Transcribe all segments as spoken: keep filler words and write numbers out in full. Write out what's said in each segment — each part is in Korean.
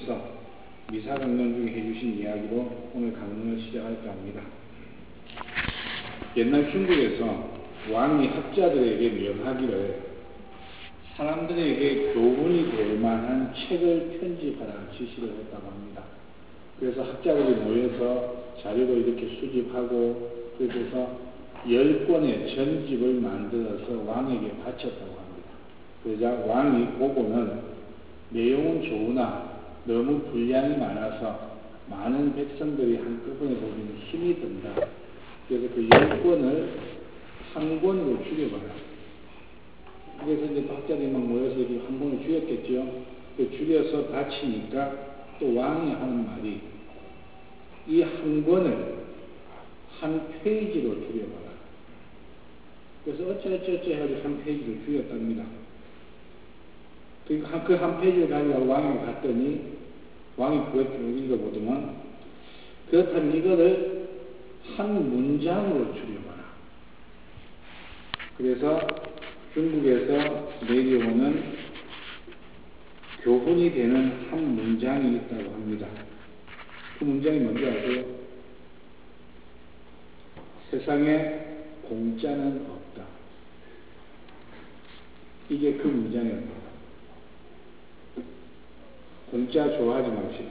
주님께서 미사 강론 중에 해주신 이야기로 오늘 강론을 시작할까 합니다. 옛날 중국에서 왕이 학자들에게 명하기를 사람들에게 교훈이 될 만한 책을 편집하라 지시를 했다고 합니다. 그래서 학자들이 모여서 자료를 이렇게 수집하고 그래서 열 권의 전집을 만들어서 왕에게 바쳤다고 합니다. 그러자 왕이 보고는 내용은 좋으나 너무 분량이 많아서 많은 백성들이 한꺼번에 보기는 힘이 든다. 그래서 그 열 권을 한 권으로 줄여봐라. 그래서 이제 학자들이 막 모여서 이렇게 한 권을 줄였겠죠. 그 줄여서 바치니까 또 왕이 하는 말이 이 한 권을 한 페이지로 줄여봐라. 그래서 어쩌어쩌어쩌 해가지고 한 페이지로 줄였답니다. 그러니까 그 한 페이지를 가지고 왕이 갔더니 왕이 그것을 읽어보더만 그렇다면 이거를 한 문장으로 줄여봐라. 그래서 중국에서 내려오는 교훈이 되는 한 문장이 있다고 합니다. 그 문장이 뭔지 아세요? 세상에 공짜는 없다. 이게 그 문장이었다. 공짜 좋아하지 맙시다.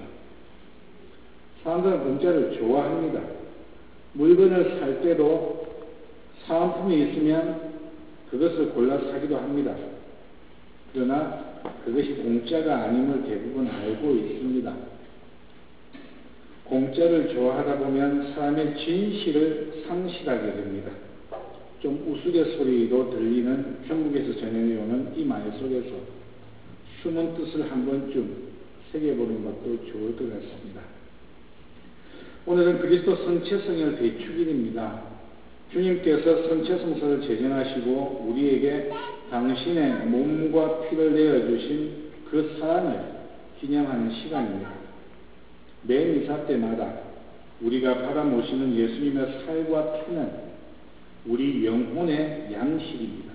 사람들은 공짜를 좋아합니다. 물건을 살 때도 사은품이 있으면 그것을 골라 사기도 합니다. 그러나 그것이 공짜가 아님을 대부분 알고 있습니다. 공짜를 좋아하다 보면 사람의 진실을 상실하게 됩니다. 좀 우스갯소리로 들리는 중국에서 전해오는 이 말 속에서 숨은 뜻을 한 번쯤 새겨보는 것도 좋을 것 같습니다. 오늘은 그리스도 성체성일 대축일입니다. 주님께서 성체성서를 제정하시고 우리에게 당신의 몸과 피를 내어주신 그 사랑을 기념하는 시간입니다. 매 미사 때마다 우리가 받아 모시는 예수님의 살과 피는 우리 영혼의 양식입니다.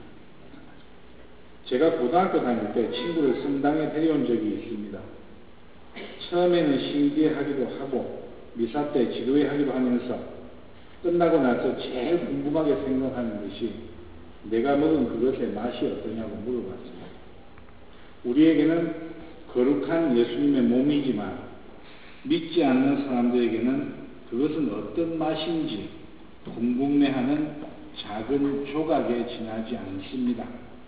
제가 고등학교 다닐 때 친구를 성당에 데려온 적이 있습니다. 처음에는 신기해하기도 하고 미사 때 지도회하기도 하면서 끝나고 나서 제일 궁금하게 생각하는 것이 내가 먹은 그것의 맛이 어떠냐고 물어봤습니다. 우리에게는 거룩한 예수님의 몸이지만 믿지 않는 사람들에게는 그것은 어떤 맛인지 궁금해하는 작은 조각에 지나지 않습니다.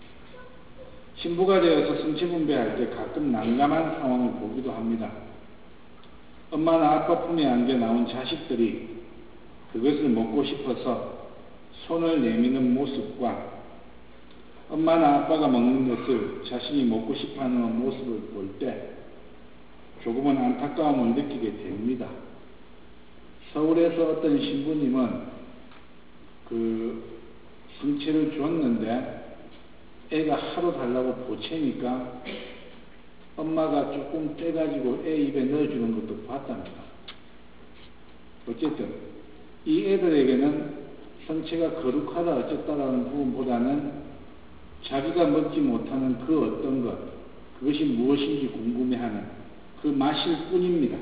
신부가 되어서 성체 분배할 때 가끔 난감한 상황을 보기도 합니다. 엄마나 아빠 품에 안겨 나온 자식들이 그것을 먹고 싶어서 손을 내미는 모습과 엄마나 아빠가 먹는 것을 자신이 먹고 싶어하는 모습을 볼 때 조금은 안타까움을 느끼게 됩니다. 서울에서 어떤 신부님은 그 성체를 줬는데 애가 하루 달라고 보채니까 엄마가 조금 떼가지고 애 입에 넣어주는 것도 봤답니다. 어쨌든 이 애들에게는 성체가 거룩하다 어쨌다라는 부분보다는 자기가 먹지 못하는 그 어떤 것, 그것이 무엇인지 궁금해하는 그 맛일 뿐입니다.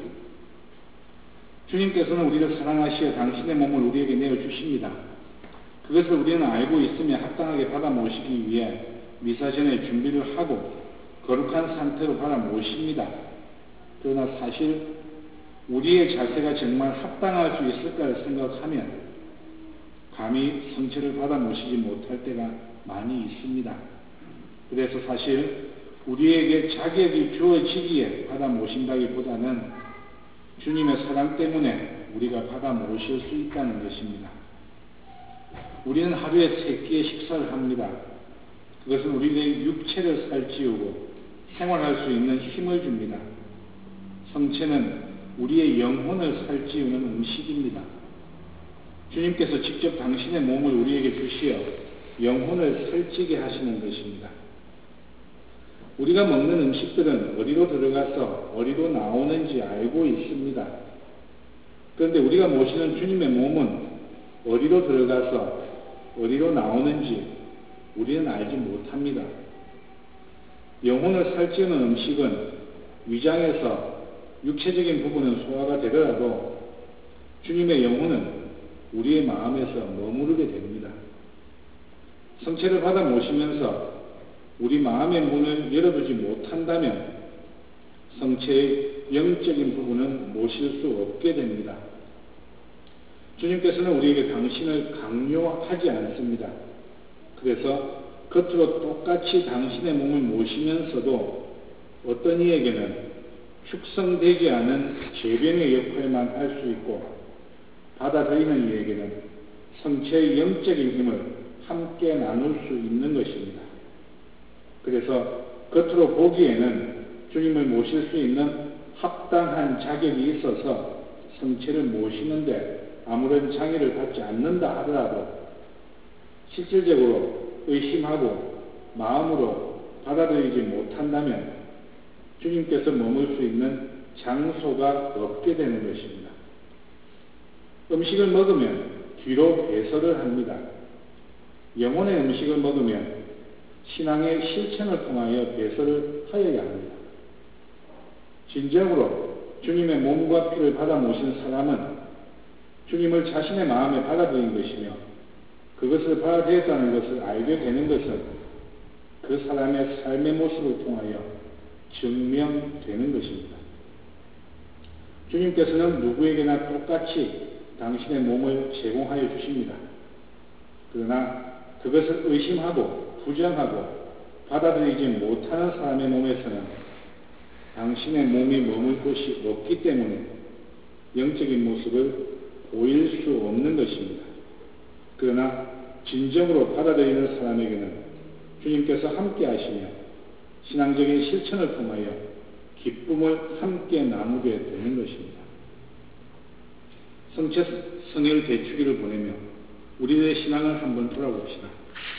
주님께서는 우리를 사랑하시어 당신의 몸을 우리에게 내어주십니다. 그것을 우리는 알고 있으며 합당하게 받아 모시기 위해 미사 전에 준비를 하고 거룩한 상태로 받아 모십니다. 그러나 사실 우리의 자세가 정말 합당할 수 있을까를 생각하면 감히 성체를 받아 모시지 못할 때가 많이 있습니다. 그래서 사실 우리에게 자격이 주어지기에 받아 모신다기보다는 주님의 사랑 때문에 우리가 받아 모실 수 있다는 것입니다. 우리는 하루에 세 끼의 식사를 합니다. 그것은 우리의 육체를 살찌우고 생활할 수 있는 힘을 줍니다. 성체는 우리의 영혼을 살찌우는 음식입니다. 주님께서 직접 당신의 몸을 우리에게 주시어 영혼을 살찌게 하시는 것입니다. 우리가 먹는 음식들은 어디로 들어가서 어디로 나오는지 알고 있습니다. 그런데 우리가 모시는 주님의 몸은 어디로 들어가서 어디로 나오는지 우리는 알지 못합니다. 영혼을 살찌우는 음식은 위장에서 육체적인 부분은 소화가 되더라도 주님의 영혼은 우리의 마음에서 머무르게 됩니다. 성체를 받아 모시면서 우리 마음의 문을 열어두지 못한다면 성체의 영적인 부분은 모실 수 없게 됩니다. 주님께서는 우리에게 당신을 강요하지 않습니다. 그래서 겉으로 똑같이 당신의 몸을 모시면서도 어떤 이에게는 축성되지 않은 제병의 역할만 할 수 있고 받아들이는 이에게는 성체의 영적인 힘을 함께 나눌 수 있는 것입니다. 그래서 겉으로 보기에는 주님을 모실 수 있는 합당한 자격이 있어서 성체를 모시는데 아무런 장애를 받지 않는다 하더라도 실질적으로 의심하고 마음으로 받아들이지 못한다면 주님께서 머물 수 있는 장소가 없게 되는 것입니다. 음식을 먹으면 뒤로 배설을 합니다. 영혼의 음식을 먹으면 신앙의 실천을 통하여 배설을 하여야 합니다. 진정으로 주님의 몸과 피를 받아 모신 사람은 주님을 자신의 마음에 받아들인 것이며 그것을 받아들였다는 것을 알게 되는 것은 그 사람의 삶의 모습을 통하여 증명되는 것입니다. 주님께서는 누구에게나 똑같이 당신의 몸을 제공하여 주십니다. 그러나 그것을 의심하고 부정하고 받아들이지 못하는 사람의 몸에서는 당신의 몸이 머물 곳이 없기 때문에 영적인 모습을 보일 수 없는 것입니다. 그러나 진정으로 받아들이는 사람에게는 주님께서 함께 하시며 신앙적인 실천을 통하여 기쁨을 함께 나누게 되는 것입니다. 성체 성일 대축일을 보내며 우리의 신앙을 한번 돌아봅시다.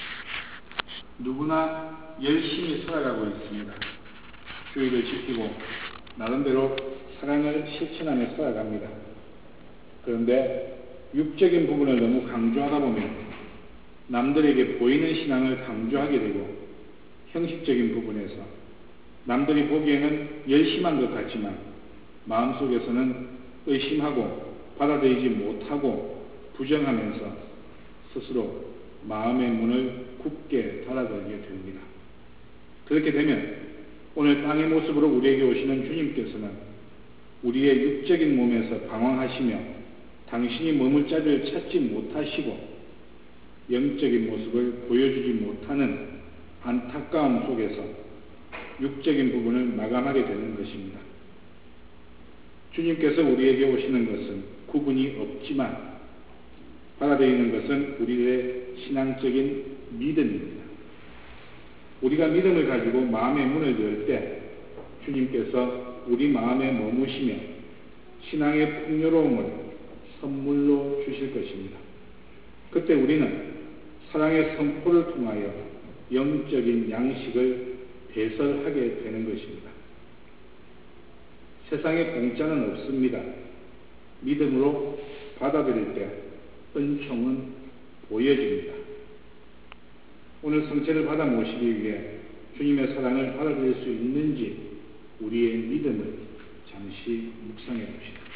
누구나 열심히 살아가고 있습니다. 주의를 지키고 나름대로 사랑을 실천하며 살아갑니다. 그런데 육적인 부분을 너무 강조하다 보면 남들에게 보이는 신앙을 강조하게 되고 형식적인 부분에서 남들이 보기에는 열심한 것 같지만 마음속에서는 의심하고 받아들이지 못하고 부정하면서 스스로 마음의 문을 굳게 닫아들게 됩니다. 그렇게 되면 오늘 땅의 모습으로 우리에게 오시는 주님께서는 우리의 육적인 몸에서 방황하시며 당신이 머물 자리를 찾지 못하시고 영적인 모습을 보여주지 못하는 안타까움 속에서 육적인 부분을 마감하게 되는 것입니다. 주님께서 우리에게 오시는 것은 구분이 없지만 받아들이는 것은 우리의 신앙적인 믿음입니다. 우리가 믿음을 가지고 마음의 문을 열 때 주님께서 우리 마음에 머무시며 신앙의 풍요로움을 선물로 주실 것입니다. 그때 우리는 사랑의 선포를 통하여 영적인 양식을 배설하게 되는 것입니다. 세상에 공짜는 없습니다. 믿음으로 받아들일 때 은총은 보여집니다. 오늘 성체를 받아 모시기 위해 주님의 사랑을 받아들일 수 있는지 우리의 믿음을 잠시 묵상해 봅시다.